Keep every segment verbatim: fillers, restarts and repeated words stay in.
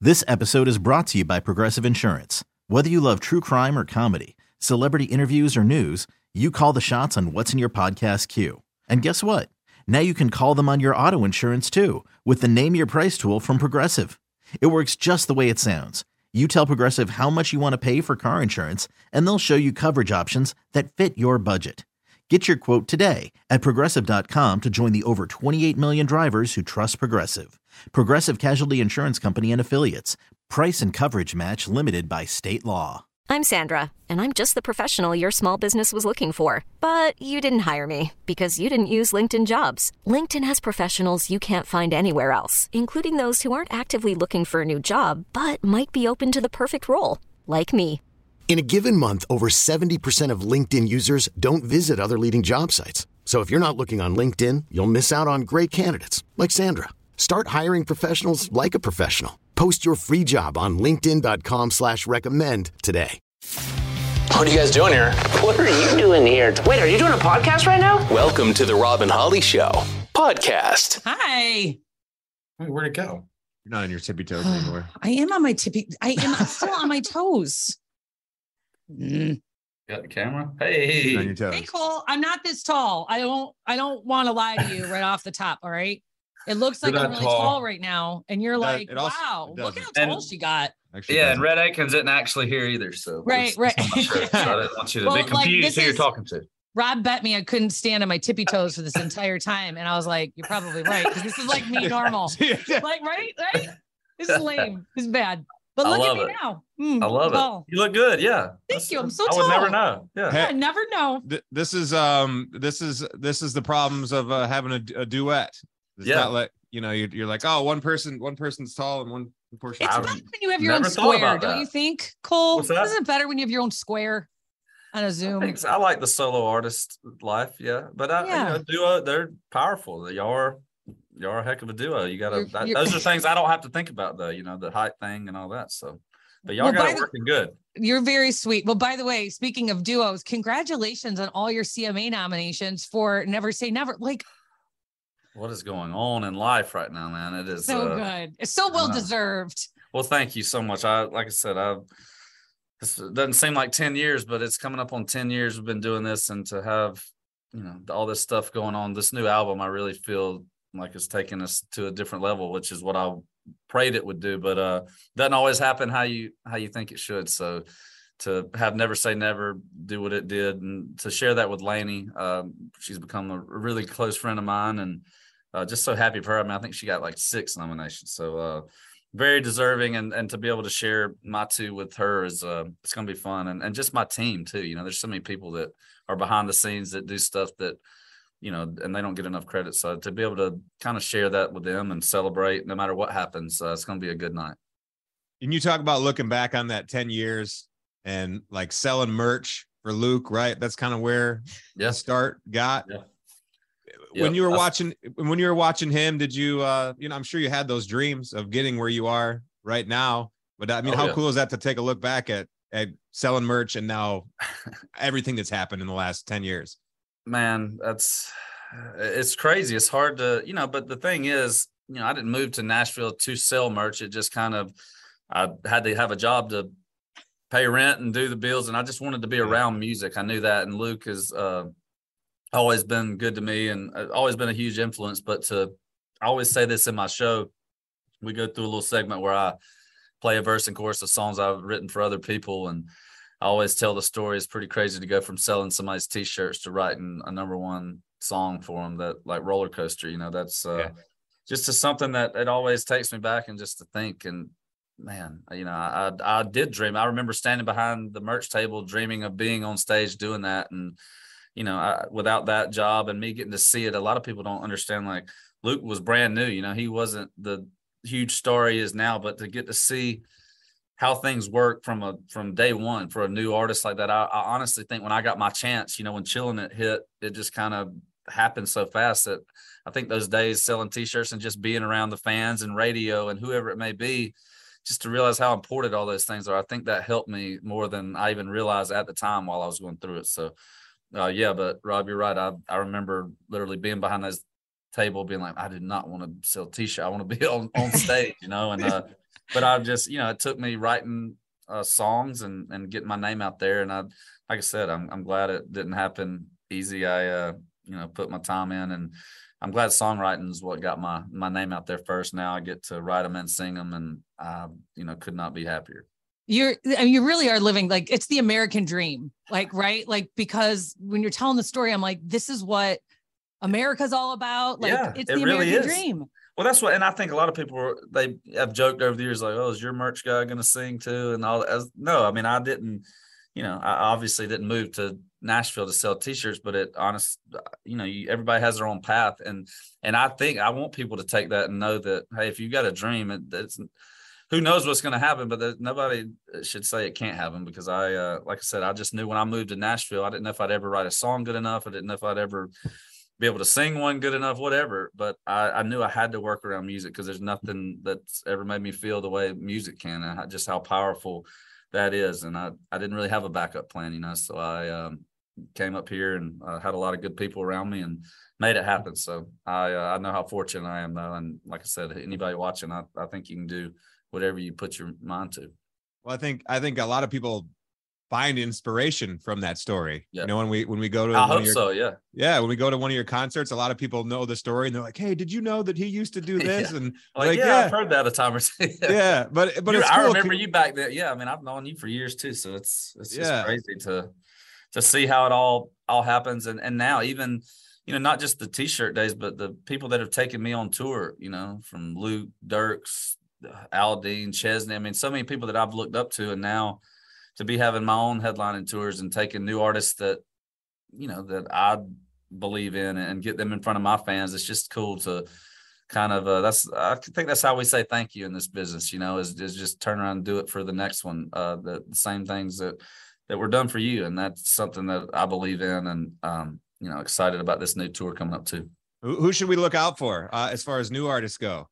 This episode is brought to you by Progressive Insurance. Whether you love true crime or comedy, celebrity interviews or news, you call the shots on what's in your podcast queue. And guess what? Now you can call them on your auto insurance too with the Name Your Price tool from Progressive. It works just the way it sounds. You tell Progressive how much you want to pay for car insurance, and they'll show you coverage options that fit your budget. Get your quote today at progressive dot com to join the over twenty-eight million drivers who trust Progressive. Progressive Casualty Insurance Company and Affiliates. Price and coverage match limited by state law. I'm Sandra, and I'm just the professional your small business was looking for. But you didn't hire me because you didn't use LinkedIn Jobs. LinkedIn has professionals you can't find anywhere else, including those who aren't actively looking for a new job, but might be open to the perfect role, like me. In a given month, over seventy percent of LinkedIn users don't visit other leading job sites. So if you're not looking on LinkedIn, you'll miss out on great candidates like Sandra. Start hiring professionals like a professional. Post your free job on linkedin dot com slash recommend today. What are you guys doing here? What are you doing here? Wait, are you doing a podcast right now? Welcome to the Rob and Holly Show podcast. Hi. Wait, where'd it go? You're not on your tippy toes anymore. I am on my tippy. I am still on my toes. Mm. Got the camera? Hey. On your toes. Hey, Cole. I'm not this tall. I don't. I don't want to lie to you right off the top. All right. It looks like You're I'm not really tall. tall right now, and you're It like, does- it also- "Wow, it look how doesn't. tall And- she got." Actually, Yeah, doesn't. and Red Atkins isn't actually here either. So Right, it's- right. it's on my shirt, so I didn't want you to Well, be like, confused this who you're is- talking to. Rob bet me I couldn't stand on my tippy toes for this entire time, and I was like, "You're probably right, because this is like me normal." Like, right, right. This is lame. This is bad. But I look at love me it. now. Mm, I love tall. it. You look good. Yeah. Thank you. I'm so I would never tall. know. Yeah. Hey. I never know. Th- This is um this is this is the problems of uh, having a, a duet. It's Yeah. not like, you know, you're, you're like, oh, one person one person's tall and one person. It's I better haven't- when you have your own never thought square, about don't that. you think, Cole? What's that? Isn't it better when you have your own square on a Zoom? I, think so. I like the solo artist life. Yeah. But I, Yeah. you know, duo, they're powerful. Y'all are, y'all are a heck of a duo. You got You're- to, you're- those are things I don't have to think about though, you know, the height thing and all that. So, but y'all Well, got by it the- working good. You're very sweet. Well, by the way, speaking of duos, congratulations on all your C M A nominations for Never Say Never. Like, What is going on in life right now, man? It is so uh, good. It's so I well know. deserved. Well, thank you so much. I like I said, I this doesn't seem like ten years, but it's coming up on ten years we've been doing this, and to have, you know, all this stuff going on, this new album, I really feel like it's taking us to a different level, which is what I prayed it would do, but uh doesn't always happen how you how you think it should. So to have Never Say Never do what it did, and to share that with Lainey, um, she's become a really close friend of mine, and uh, just so happy for her. I mean, I think she got like six nominations, so uh, very deserving, and and to be able to share my two with her is uh, it's going to be fun, and and just my team too. You know, there's so many people that are behind the scenes that do stuff that, you know, and they don't get enough credit. So to be able to kind of share that with them and celebrate, no matter what happens, uh, it's going to be a good night. And you talk about looking back on that ten years and like selling merch for Luke, right? That's kind of where Yeah. the start got. Yeah. When Yep. you were That's- watching, when you were watching him, did you, uh, you know, I'm sure you had those dreams of getting where you are right now, but I mean, Oh, how yeah. cool is that to take a look back at, at selling merch and now everything that's happened in the last ten years? Man, that's it's crazy. It's hard to, you know, but the thing is, you know, I didn't move to Nashville to sell merch. It just kind of, I had to have a job to pay rent and do the bills, and I just wanted to be around music. I knew that, and Luke has uh, always been good to me, and uh, always been a huge influence. But to, I always say this in my show, we go through a little segment where I play a verse and chorus of songs I've written for other people, and I always tell the story. It's pretty crazy to go from selling somebody's T-shirts to writing a number one song for them, that like Roller Coaster. You know, that's uh, Yeah. just to something that it always takes me back, and just to think. And man, you know, I I did dream. I remember standing behind the merch table, dreaming of being on stage doing that. And you know, I, without that job and me getting to see it, a lot of people don't understand. Like Luke was brand new. You know, he wasn't the huge star he is now, but to get to see how things work from a from day one for a new artist like that, I, I honestly think when I got my chance, you know, when Chillin' It hit, it just kind of happened so fast that I think those days selling T-shirts and just being around the fans and radio and whoever it may be, just to realize how important all those things are, I think that helped me more than I even realized at the time while I was going through it. So, uh, yeah, but Rob, you're right. I I remember literally being behind this table being like, I did not want to sell T-shirt. I want to be on, on stage, you know, and uh, but I've just, you know, it took me writing uh, songs and, and getting my name out there. And I, like I said, I'm, I'm glad it didn't happen easy. I, uh, you know, put my time in, and I'm glad songwriting is what got my, my name out there first. Now I get to write them and sing them, and I, you know, could not be happier. You're, I mean, you really are living, like, it's the American dream, like, right. Like, because when you're telling the story, I'm like, this is what America's all about. Like, yeah, it's it the really American is. dream. Well, that's what, and I think a lot of people were, they have joked over the years, like, oh, is your merch guy going to sing too? And all that. No, I mean, I didn't, you know, I obviously didn't move to Nashville to sell t-shirts, but it honest, you know, you, everybody has their own path. And, and I think I want people to take that and know that, hey, if you got a dream, it, it's, who knows what's going to happen, but there, nobody should say it can't happen, because I, uh, like I said, I just knew when I moved to Nashville, I didn't know if I'd ever write a song good enough. I didn't know if I'd ever be able to sing one good enough, whatever. But I, I knew I had to work around music, because there's nothing that's ever made me feel the way music can, and just how powerful that is. And I, I didn't really have a backup plan, you know, so I um, came up here and uh, had a lot of good people around me and made it happen. So I, uh, I know how fortunate I am, though. And like I said, anybody watching, I, I think you can do whatever you put your mind to. Well, I think, I think a lot of people find inspiration from that story. Yeah. You know, when we, when we go to, I one hope of your, so. Yeah. Yeah. When we go to one of your concerts, a lot of people know the story and they're like, hey, did you know that he used to do this? Yeah. And like, like, yeah, yeah, I've heard that a time or two. yeah. But, but you, it's I cool. remember you back then. Yeah. I mean, I've known you for years too. So it's, it's just Yeah. crazy to, to see how it all, all happens. And, and now even, you know, not just the t-shirt days, but the people that have taken me on tour, you know, from Luke, Dirks, Aldean, Chesney. I mean, so many people that I've looked up to, and now to be having my own headlining tours and taking new artists that, you know, that I believe in and get them in front of my fans. It's just cool to kind of, uh, that's, I think that's how we say thank you in this business, you know, is, is just turn around and do it for the next one. Uh, the, the same things that, that were done for you. And that's something that I believe in, and, um, you know, excited about this new tour coming up too. Who, who should we look out for uh, as far as new artists go?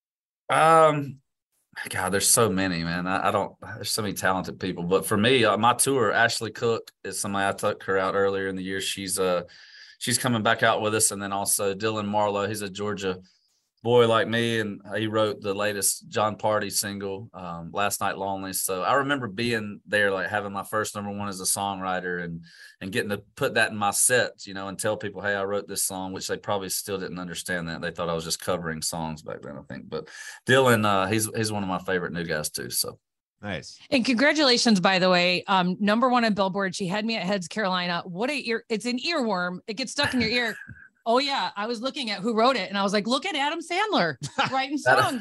Um, God, there's so many, man. I, I don't, there's so many talented people, but for me, uh, my tour, Ashley Cook is somebody. I took her out earlier in the year. She's uh, she's coming back out with us. And then also Dylan Marlowe, he's a Georgia boy like me, and he wrote the latest John Party single, um, Last Night Lonely. So I remember being there, like having my first number one as a songwriter, and and getting to put that in my sets, you know, and tell people, hey, I wrote this song, which they probably still didn't understand that. They thought I was just covering songs back then, I think. But Dylan, uh, he's he's one of my favorite new guys too. So nice. And congratulations, by the way. Um, number one on Billboard. She had me at Heads Carolina. What a ear! It's an earworm. It gets stuck in your ear. Oh yeah, I was looking at who wrote it, and I was like, "Look at Adam Sandler writing songs."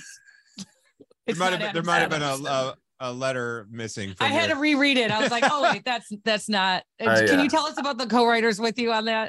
There might have been, there might have been a, a a letter missing. From I had your... to reread it. I was like, "Oh wait, that's that's not." Uh, Can yeah. you tell us about the co-writers with you on that?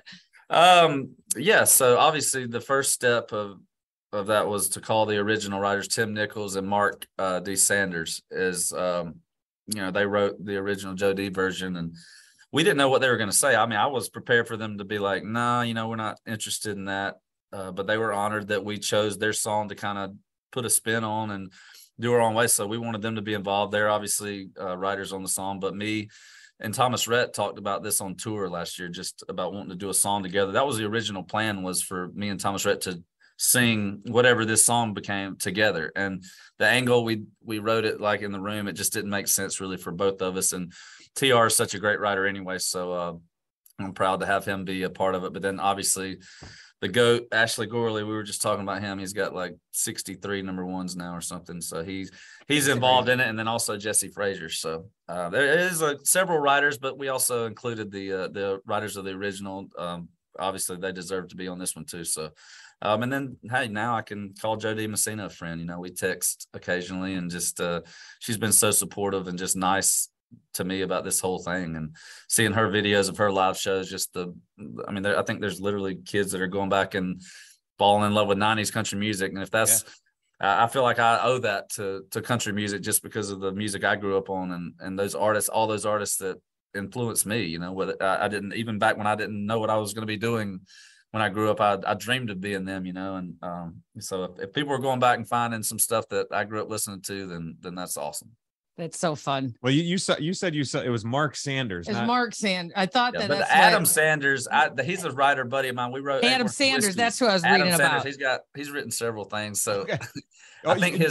Um, yeah. So obviously, the first step of of that was to call the original writers, Tim Nichols and Mark uh, D. Sanders. Is um, you know, they wrote the original Joe D version, and we didn't know what they were going to say. I mean, I was prepared for them to be like, no, nah, you know, we're not interested in that. Uh, but they were honored that we chose their song to kind of put a spin on and do our own way. So we wanted them to be involved. They're obviously uh, writers on the song, but me and Thomas Rhett talked about this on tour last year, just about wanting to do a song together. That was the original plan, was for me and Thomas Rhett to sing whatever this song became together. And the angle we we wrote it like in the room, it just didn't make sense really for both of us. And T R is such a great writer anyway, so uh, I'm proud to have him be a part of it. But then obviously the GOAT, Ashley Gorley, we were just talking about him. He's got like sixty-three number ones now or something. So he's he's involved in it. And then also Jesse Frazier. So uh, there is uh, several writers, but we also included the uh, the writers of the original. Um, obviously, they deserve to be on this one too. So, um, and then, hey, now I can call Jody Messina a friend. You know, we text occasionally, and just uh, she's been so supportive and just nice to me about this whole thing, and seeing her videos of her live shows, just the, I mean, there, I think there's literally kids that are going back and falling in love with nineties country music. And if that's, yeah. I feel like I owe that to, to country music, just because of the music I grew up on, and, and those artists, all those artists that influenced me, you know, whether I, I didn't, even back when I didn't know what I was going to be doing when I grew up, I, I dreamed of being them, you know? And um, so if, if people are going back and finding some stuff that I grew up listening to, then, then that's awesome. That's so fun. Well, you you saw you said you saw it was Mark Sanders. It's not... Mark Sanders. I thought Yeah, that but that's Adam what... Sanders, I, he's a writer buddy of mine. We wrote Adam Edward Sanders. Whiskey. That's who I was Adam reading Sanders, about. He's got he's written several things. So Okay. I Oh, think you... his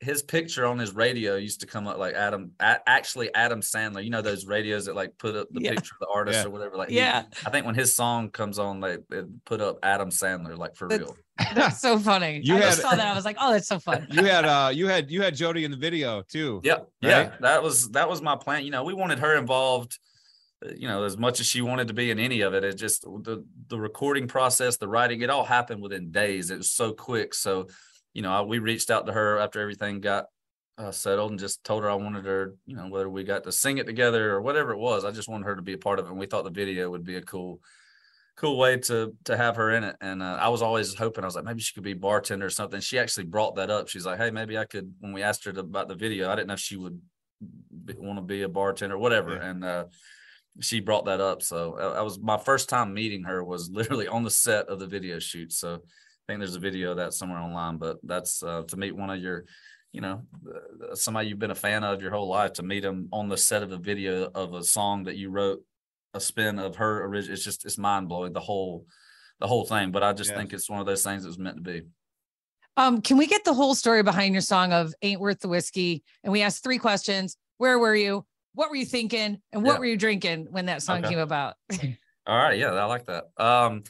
his picture on his radio used to come up like Adam, a, actually Adam Sandler. You know those radios that like put up the Yeah. picture of the artist Yeah. or whatever. Like, Yeah. he, I think when his song comes on, they, they put up Adam Sandler, like for That's- real. That's so funny. You I had- just saw that. I was like, oh, that's so fun. You had uh you had you had Jody in the video too. Yep. Yeah. Right? That was that was my plan. You know, we wanted her involved, you know, as much as she wanted to be in any of it. It just the the recording process, the writing, it all happened within days. It was so quick. So, you know, I, we reached out to her after everything got uh, settled and just told her I wanted her, you know, whether we got to sing it together or whatever it was, I just wanted her to be a part of it. And we thought the video would be a cool, cool way to to have her in it. And uh, I was always hoping, I was like, maybe she could be bartender or something. She actually brought that up. She's like, hey, maybe I could, when we asked her to, about the video, I didn't know if she would be, want to be a bartender or whatever. Yeah. And uh, she brought that up. So uh, I was, my first time meeting her was literally on the set of the video shoot. So I think there's a video of that somewhere online, but that's uh, to meet one of your, you know, uh, somebody you've been a fan of your whole life, to meet them on the set of a video of a song that you wrote, a spin of her original. It's just, it's mind blowing, the whole, the whole thing. But I just Yeah. think it's one of those things that was meant to be. Um, can we get the whole story behind your song of Ain't Worth the Whiskey? And we asked three questions. Where were you? What were you thinking? And what Yeah. were you drinking when that song Okay. came about? All right. Yeah, I like that. Um,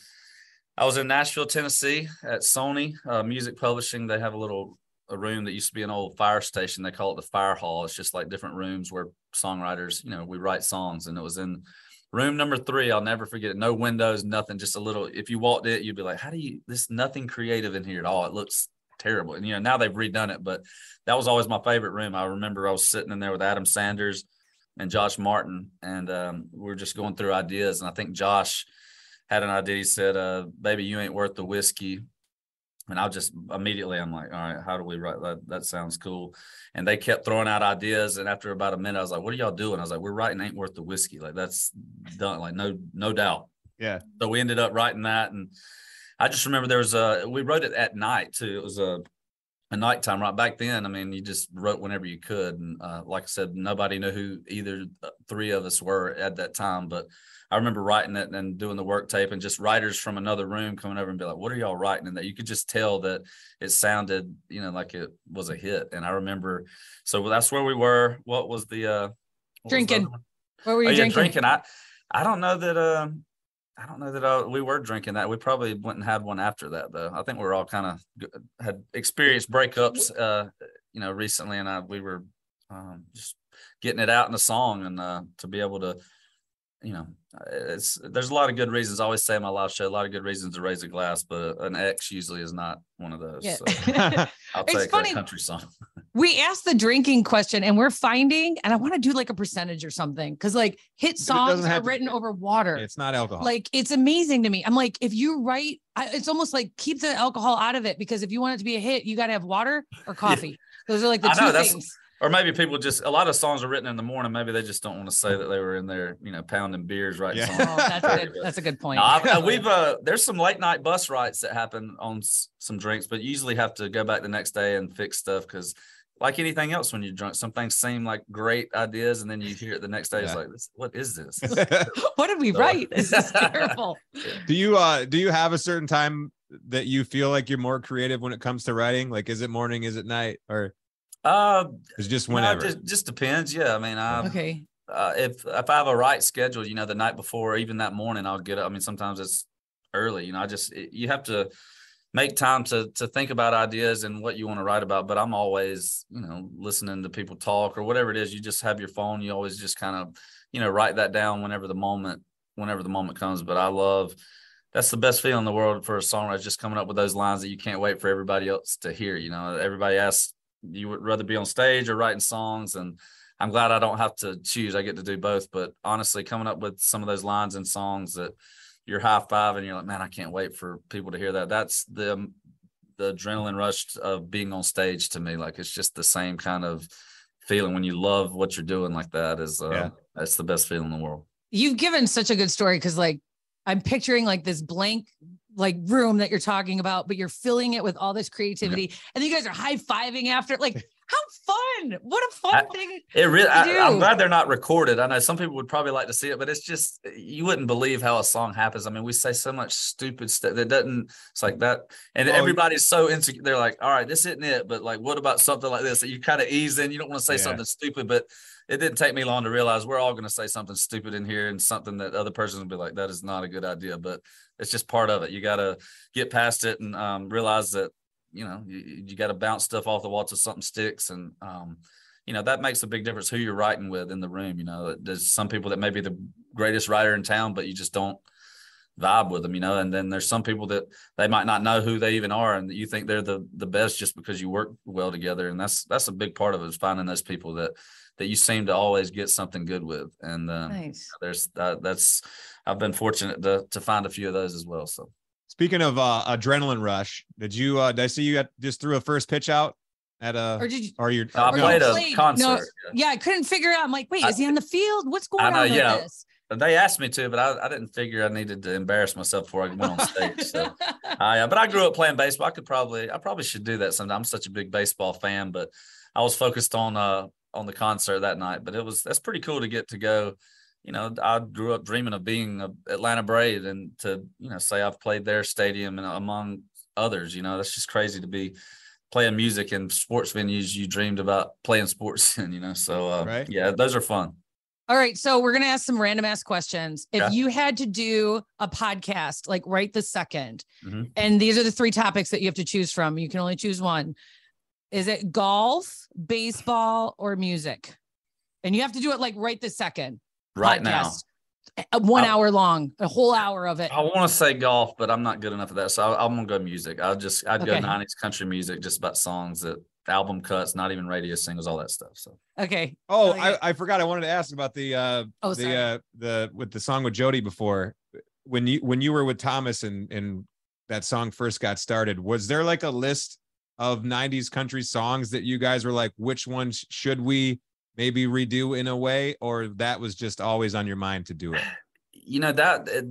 I was in Nashville, Tennessee at Sony uh, Music Publishing. They have a little a room that used to be an old fire station. They call it the fire hall. It's just like different rooms where songwriters, you know, we write songs. And it was in room number three. I'll never forget it. No windows, nothing, just a little, if you walked it, you'd be like, how do you, this nothing creative in here at all. It looks terrible. And, you know, now they've redone it, but that was always my favorite room. I remember I was sitting in there with Adam Sanders and Josh Martin, and um, we were just going through ideas. And I think Josh had an idea. He said, uh, baby, you ain't worth the whiskey. And I just immediately, I'm like, all right, how do we write that? That sounds cool. And they kept throwing out ideas. And after about a minute, I was like, what are y'all doing? I was like, we're writing Ain't Worth the Whiskey. Like, that's done. Like, no, no doubt. Yeah. So we ended up writing that. And I just remember there was a, we wrote it at night too. It was a, a nighttime right back then. I mean, you just wrote whenever you could. And uh, like I said, nobody knew who either three of us were at that time, but I remember writing it and doing the work tape, and just writers from another room coming over and be like, what are y'all writing? And that you could just tell that it sounded, you know, like it was a hit. And I remember, so that's where we were. What was the, uh, what Drinking. was the What were you oh, yeah, drinking? drinking. I, I don't know that, uh, I don't know that uh, we were drinking that. We probably went and had one after that, though. I think we were all kind of had experienced breakups, uh, you know, recently, and I, we were um, just getting it out in a song, and uh, to be able to, you know, it's there's a lot of good reasons. I always say in my live show, a lot of good reasons to raise a glass, but an ex usually is not one of those. Yeah. So I'll It's take funny. a country song. We asked the drinking question, and we're finding, and I want to do like a percentage or something, because like hit songs doesn't are have to- written over water. It's not alcohol. Like, it's amazing to me. I'm like, if you write, I, it's almost like keep the alcohol out of it, because if you want it to be a hit, you got to have water or coffee. Those are like the I two know, that's- things. Or maybe people just, a lot of songs are written in the morning. Maybe they just don't want to say that they were in there, you know, pounding beers, writing Yeah. songs. Oh, that's a good, that's a good point. No, I've, uh, we've uh, there's some late night bus rides that happen on s- some drinks, but you usually have to go back the next day and fix stuff, because like anything else, when you're drunk, some things seem like great ideas, and then you hear it the next day. It's Yeah. like, this, what is this? What did we So- write? This is terrible. do you uh do you have a certain time that you feel like you're more creative when it comes to writing? Like, is it morning, is it night, or Uh, is it just no, whenever? it just, just depends. Yeah, I mean, I Okay. uh, if if I have a right schedule, you know, the night before, even that morning, I'll get up. I mean, sometimes it's early. You know, I just it, you have to make time to to think about ideas and what you want to write about. But I'm always, you know, listening to people talk or whatever it is. You just have your phone. You always just kind of, you know, write that down whenever the moment whenever the moment comes. But I love. That's the best feeling in the world for a songwriter, just coming up with those lines that you can't wait for everybody else to hear. You know, everybody asks, you would rather be on stage or writing songs, and I'm glad I don't have to choose. I get to do both. But honestly, coming up with some of those lines and songs that you're high five and you're like, man, I can't wait for people to hear that. That's the the adrenaline rush of being on stage to me. Like, it's just the same kind of feeling when you love what you're doing like that. Is uh, Yeah. that's the best feeling in the world. You've given such a good story, because like I'm picturing like this blank like room that you're talking about, but you're filling it with all this creativity, and you guys are high-fiving after. Like, How fun. What a fun I, thing. It really, to I, do. I'm glad they're not recorded. I know some people would probably like to see it, but it's just, you wouldn't believe how a song happens. I mean, we say so much stupid stuff that doesn't, it's like that. And Oh, everybody's so insecure. They're like, all right, this isn't it. But like, what about something like this that you kind of ease in? You don't want to say Yeah. something stupid, but it didn't take me long to realize we're all going to say something stupid in here and something that other person will be like, that is not a good idea, but it's just part of it. You got to get past it and um, realize that, you know, you, you got to bounce stuff off the wall till something sticks. And, um, you know, that makes a big difference who you're writing with in the room. You know, there's some people that may be the greatest writer in town, but you just don't vibe with them, you know, and then there's some people that they might not know who they even are. And you think they're the, the best just because you work well together. And that's, that's a big part of it, is finding those people that, that you seem to always get something good with. And um, Nice. there's uh, that's, I've been fortunate to, to find a few of those as well. So. Speaking of uh, adrenaline rush, did you? Uh, did I see you got, just threw a first pitch out at a? Or did you? Or you? I or you played a played- concert. No, yeah. yeah, I couldn't figure it out. I'm like, wait, I- is he on the field? What's going I know, on with yeah. this? They asked me to, but I, I didn't figure I needed to embarrass myself before I went on stage. So, I, uh, but I grew up playing baseball. I could probably, I probably should do that sometime. I'm such a big baseball fan, but I was focused on uh on the concert that night. But it was, that's pretty cool to get to go. You know, I grew up dreaming of being an Atlanta Brave, and to, you know, say I've played their stadium and among others, you know, that's just crazy to be playing music in sports venues you dreamed about playing sports in, you know. So, uh, Right. yeah, those are fun. All right. So we're going to ask some random ass questions. If Okay. you had to do a podcast, like right this second, Mhm. and these are the three topics that you have to choose from, you can only choose one. Is it golf, baseball, or music? And you have to do it like right this second. Right now. Podcast. Uh, One I- hour long, a whole hour of it. I want to say golf, but I'm not good enough at that. So I, I'm gonna go music. I'll just I'd Okay. go nineties country music, just about songs that album cuts, not even radio singles, all that stuff. So Okay. Oh, Okay. I, I forgot. I wanted to ask about the uh Oh, the sorry. uh the with the song with Jody before. When you when you were with Thomas and and that song first got started, was there like a list of nineties country songs that you guys were like, which ones should we maybe redo in a way, or that was just always on your mind to do it? you know that it,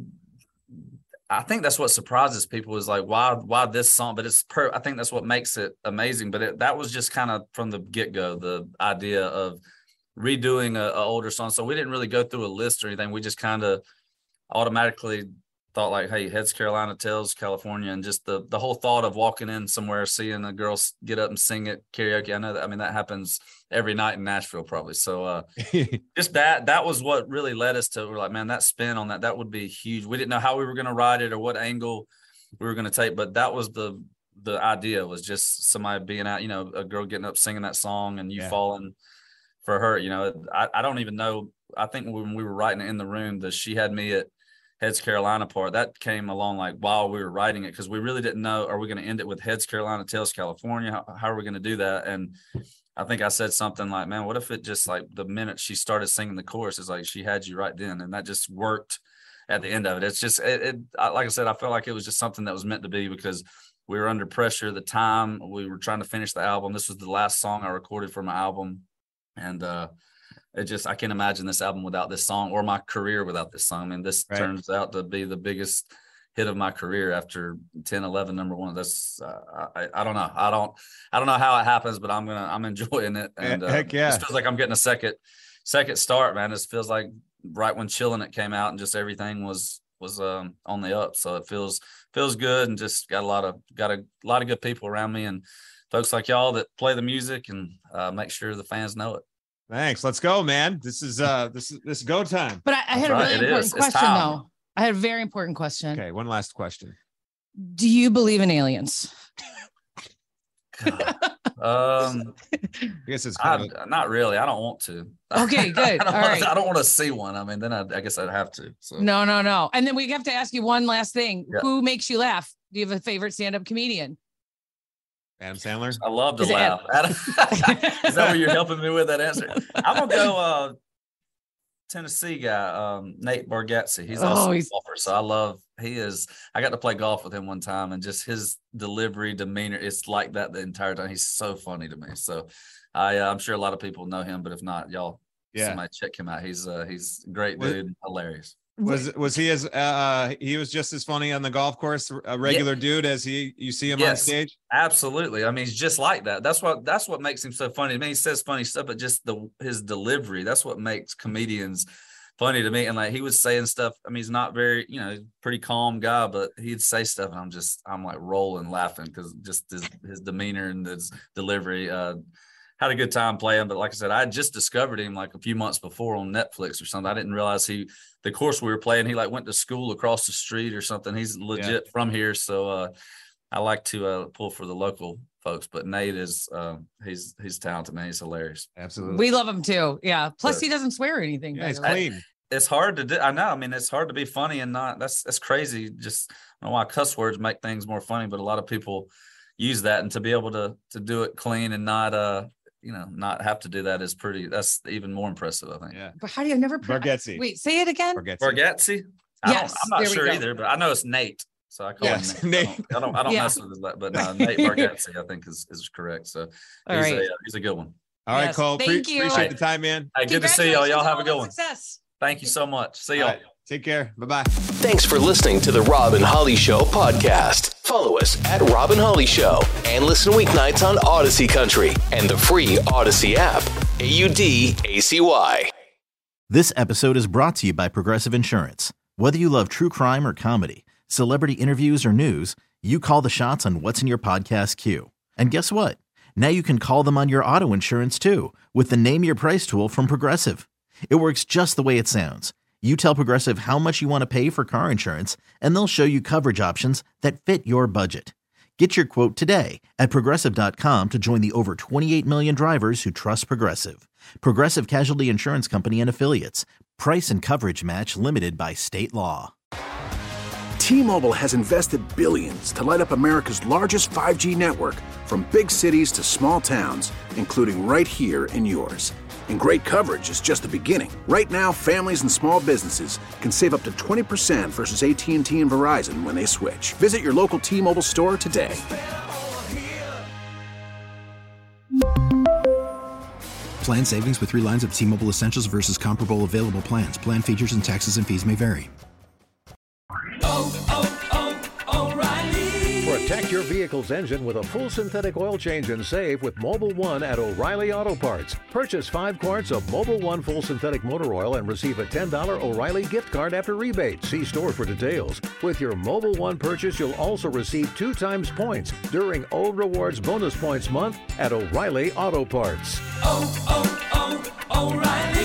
I think that's what surprises people, is like, why why this song? But it's per I think that's what makes it amazing. But it, that was just kind of from the get-go, the idea of redoing a, a older song. So we didn't really go through a list or anything. We just kind of automatically thought like, hey, Heads Carolina, Tails California, and just the the whole thought of walking in somewhere, seeing a girl s- get up and sing at karaoke. I know that, I mean, that happens every night in Nashville probably. So uh, just that, that was what really led us to, we're like, man, that spin on that, that would be huge. We didn't know how we were going to ride it or what angle we were going to take, but that was the, the idea, was just somebody being out, you know, a girl getting up singing that song and you Yeah. falling for her. You know, I, I don't even know. I think when we were writing it in the room, the She Had Me at Heads Carolina part, that came along like while we were writing it, because we really didn't know, are we going to end it with Heads Carolina, Tails California? How, how are we going to do that? And I think I said something like, man, what if it just like the minute she started singing the chorus, is like, she had you right then. And that just worked at the end of it. It's just, it, it I, like I said, I felt like it was just something that was meant to be, because we were under pressure at the time. We were trying to finish the album. This was the last song I recorded for my album. And, uh, it just, I can't imagine this album without this song, or my career without this song. I mean, this Right. turns out to be the biggest hit of my career after ten, eleven, number one. That's, uh, I, I don't know. I don't, I don't know how it happens, but I'm going to, I'm enjoying it. And uh, Heck yeah. it feels like I'm getting a second, second start, man. It feels like right when Chillin' It came out and just everything was, was um, on the up. So it feels, feels good, and just got a lot of, got a lot of good people around me, and folks like y'all that play the music and uh, make sure the fans know it. Thanks. Let's go, man. This is uh this is this is go time. But I, I had That's a right, really it important is. It's question, time. though. I had a very important question. Okay, one last question. Do you believe in aliens? God. Um, I guess it's I, kind of not really. I don't want to. Okay, good. I don't All wanna, right. I don't want to see one. I mean, then I, I guess I'd have to. So. No, no, no. And then we have to ask you one last thing. Yeah. Who makes you laugh? Do you have a favorite stand-up comedian? Adam Sandler. I love to Is it laugh. Is that what you're helping me with that answer? I'm gonna go uh, Tennessee guy, um, Nate Bargatze. He's Oh, also he's- a golfer, so I love. He is. I got to play golf with him one time, and just his delivery, demeanor, it's like that the entire time. He's so funny to me. So, I, uh, I'm sure a lot of people know him, but if not, y'all, Yeah. somebody check him out. He's uh, he's a great What- dude, hilarious. Was was he as uh he was just as funny on the golf course, a regular yeah. dude, as he you see him yes, on stage? Absolutely. I mean, he's just like that. That's what that's what makes him so funny. I mean, he says funny stuff, but just the his delivery, that's what makes comedians funny to me. And like he was saying stuff. I mean, he's not very, you know, pretty calm guy, but he'd say stuff and I'm just I'm like rolling laughing because just his, his demeanor and his delivery. Uh had a good time playing, but like I said, I had just discovered him like a few months before on Netflix or something. I didn't realize he, the course we were playing, he like went to school across the street or something. He's legit yeah. from here. So uh, I like to uh, pull for the local folks, but Nate is, uh, he's, he's talented, man. He's hilarious. Absolutely. We love him too. Yeah. Plus but, he doesn't swear or anything. Yeah, he's clean. I, it's hard to do. I know. I mean, it's hard to be funny and not, that's, that's crazy. Just I don't know why cuss words make things more funny, but a lot of people use that, and to be able to, to do it clean and not, uh, you know, not have to do that is pretty, that's even more impressive, I think. Yeah. But how do you never Bargatze. Wait, say it again. Bargatze. Bargatze? Yes. I'm not sure either, but I know it's Nate. So I call yes. him Nate. Nate. I don't, I don't, I don't yeah. mess with it, but no, Nate Bargatze, I think is, is correct. So All he's, right. a, he's a good one. All right, yes. Cole. Thank Pre- you. Appreciate the time, man. Hey, good to see y'all. Y'all have a good one. Success. Thank you so much. See y'all. Right. Take care. Bye-bye. Thanks for listening to the Rob and Holly Show podcast. Follow us at Rob and Holly Show and listen weeknights on Odyssey Country and the free Odyssey app. A U D A C Y. This episode is brought to you by Progressive Insurance. Whether you love true crime or comedy, celebrity interviews or news, you call the shots on what's in your podcast queue. And guess what? Now you can call them on your auto insurance too with the Name Your Price tool from Progressive. It works just the way it sounds. You tell Progressive how much you want to pay for car insurance, and they'll show you coverage options that fit your budget. Get your quote today at Progressive dot com to join the over twenty-eight million drivers who trust Progressive. Progressive Casualty Insurance Company and Affiliates. Price and coverage match limited by state law. T-Mobile has invested billions to light up America's largest five G network, from big cities to small towns, including right here in yours. And great coverage is just the beginning. Right now, families and small businesses can save up to twenty percent versus A T and T and Verizon when they switch. Visit your local T-Mobile store today. Plan savings with three lines of T-Mobile Essentials versus comparable available plans. Plan features and taxes and fees may vary. Oh, oh, oh, O'Reilly. Protect your vehicle's engine with a full synthetic oil change and save with Mobile One at O'Reilly Auto Parts. Purchase five quarts of Mobile One full synthetic motor oil and receive a ten dollars O'Reilly gift card after rebate. See store for details. With your Mobile One purchase, you'll also receive two times points during O Rewards Bonus Points Month at O'Reilly Auto Parts. Oh, oh, oh, O'Reilly